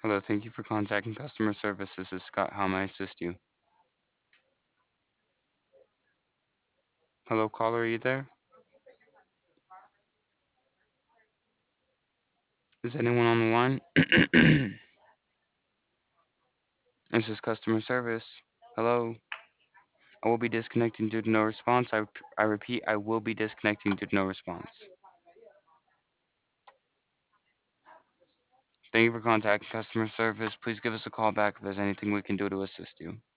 Hello, thank you for contacting customer service. This is Scott. How may I assist you? Hello, caller, are you there? Is anyone on the line? This is customer service. Hello. I will be disconnecting due to no response. I repeat, I will be disconnecting due to no response. Thank you for contacting customer service. Please give us a call back if there's anything we can do to assist you.